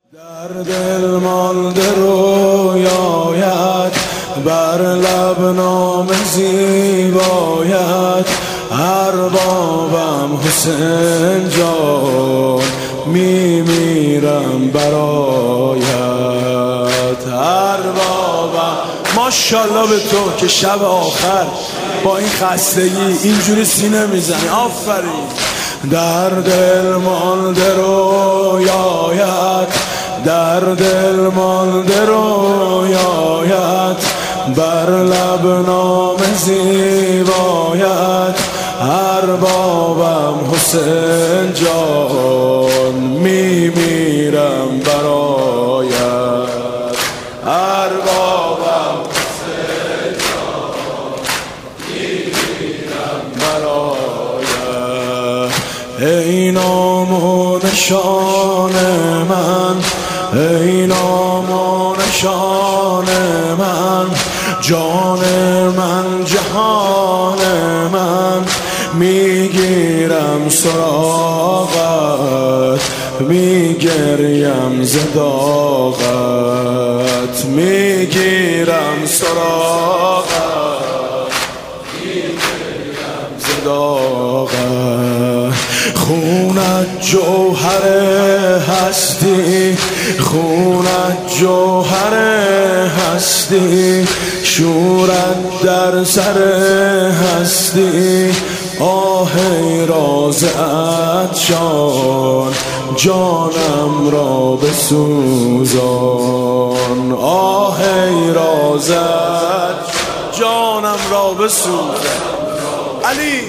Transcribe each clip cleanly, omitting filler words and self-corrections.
در دل مانده رویایت، بر لب نام زیبایت، اربابم حسین جان، میمیرم برایت. اربابم ماشاءالله به تو که شب آخر با این خستگی اینجوری سینه میزنی، آفرین. در دل مانده رویایت، در دل مانده رویایت، بر لب نام زیبایت، اربابم حسین جان، میمیرم برایت. اربابم حسین جان، میمیرم برایت. ای نام و نشان من، ای نام و نشان من، جان من، جهان من، میگیرم سراغت، میگریم ز داغت، میگیرم سراغت، میگریم ز داغت. خونت جوهر هستی، خونت جوهر هستی، شورت در سر هستی، آه ای راز عطشان، جانم را بسوزان، آه ای راز عطشان، جانم را بسوزان. علی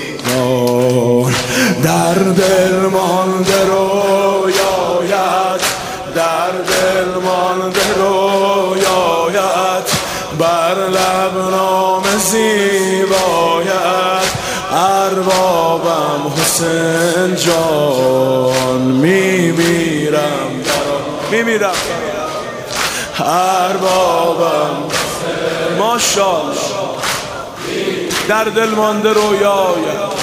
در دل مانده رویایت، در دل مانده رویایت، بر لب نام زیبایت، اربابم حسین جان، میمیرم میمیرم. اربابم ماشاءالله در دل مانده رویایت،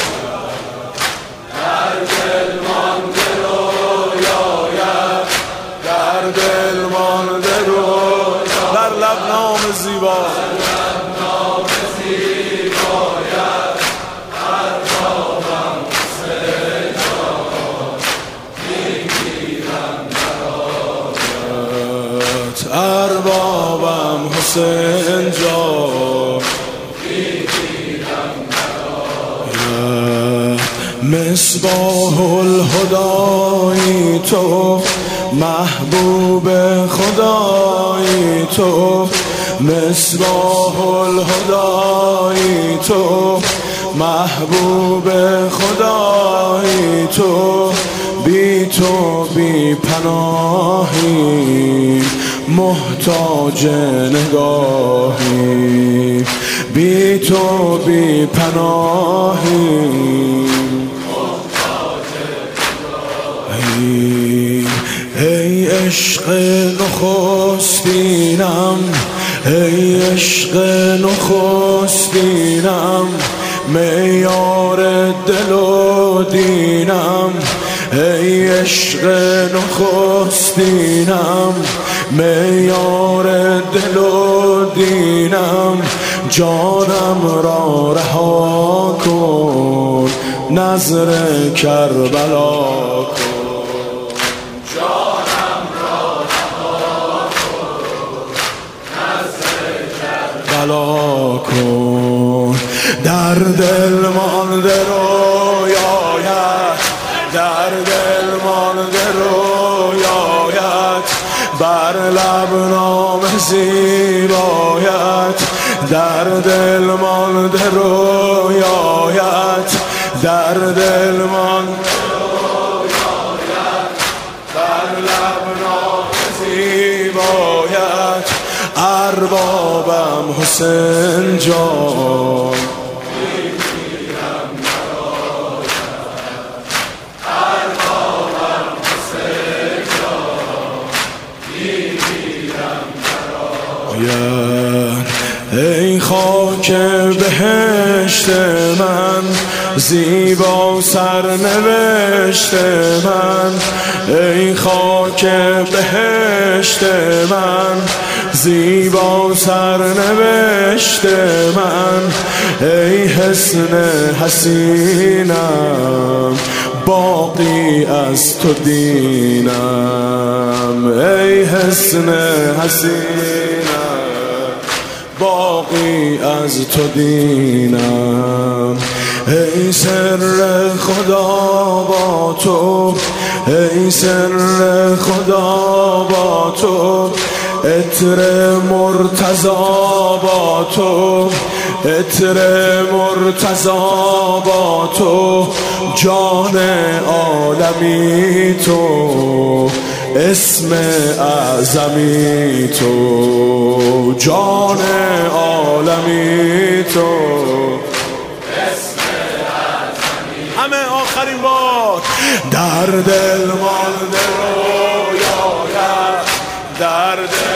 در دل مانده رویایت، در دل مانده رویایت، بر لب نام زیبایت، اربابم حسین جان، میمیرم برایت. اربابم حسین جان، میمیرم برایت. مصباح الهدای تو، محبوب خدای تو، مصباح الهدای تو، محبوب خدای تو، بی تو بی پناهی، محتاج نگاهی، بی تو بی پناهی، ای عشق نخستینم، ای عشق نخستینم، معیار دل و دینم، ای عشق نخستینم، معیار دل و دینم، جانم را رها کن، نظر کربلا کن، جانم را رها کن، نظر کربلا کن. در دل مانده رویایت، در دل مانده رویایت، بر لب نام زیبایت، در دل مانده رویایت، در دل مانده رویایت، بر لب نام زیبایت، اربابم حسین جان، میمیرم برایت. اربابم حسین جان، میمیرم برایت. ای خاک بهشت من، زیبا سرنوشت من، ای خاک بهشت من، زیبا سرنوشت من، ای حسن حسینم، باقی از تو دینم، ای حسن حسینم، باقی از تو دینم. ای سر خدا با تو، ای سر خدا با تو، عطر مرتضا با تو، عطر مرتضا با تو، جان عالمی تو، اسم اعظمی تو، جان عالمی تو، اسم اعظمی. همه آخرین بار در دل مانده رویایم، در دل